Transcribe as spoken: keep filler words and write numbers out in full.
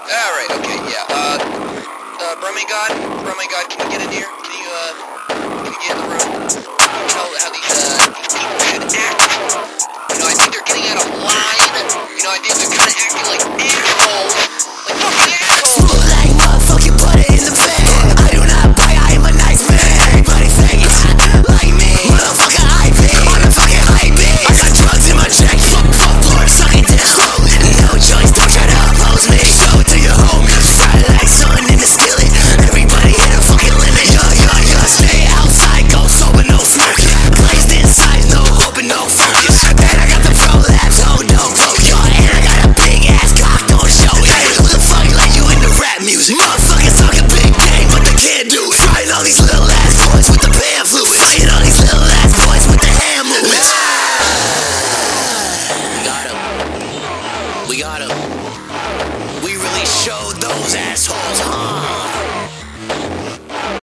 Alright, okay, yeah. Uh, uh, Brahmin God? Brahmin God, can you get in here? Can you, uh, can you get in the room? Tell how these, uh, these people should act. You know, I think they're getting out of line. You know, I think they're kind of acting like assholes. Like fucking assholes! Smooth like motherfucking butter in the bed. I do not buy, I am a nice man. Everybody saying it's hot like me. Motherfucker, I pay. On the fucking high bitch. I got drugs in my check. Fuck, fuck, Lord, sucking to the throat. No choice, don't try to oppose me. Show it to your homies. Fry like sun in the skillet. Everybody hit a fucking limit. Yo, yo, yo, stay outside, go sober, no smoking. Blazed inside, no hope and no focus. And I got the pro labs, oh no, go, yo. And I got a big ass cock, don't show it. Hey, who the fuck like you into rap music? Motherfuckers talking big game, but they can't do. Trying all these little ass boys with the pan flute. Fighting all these little ass boys with the hand movements. We got him. We got him. We really showed those assholes.